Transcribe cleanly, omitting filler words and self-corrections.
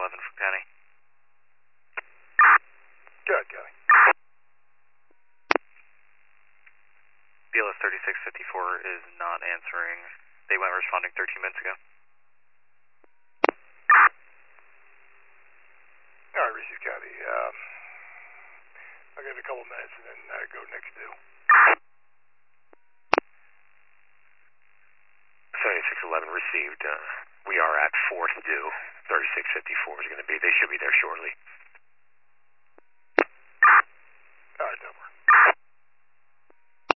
3611 from County. Good, County. BLS 3654 is not answering. They went responding 13 minutes ago. All right, Reese County. I'll give it a couple minutes and then go next due. 7611 received. We are at 4th due. 3654 is going to be. They should be there shortly.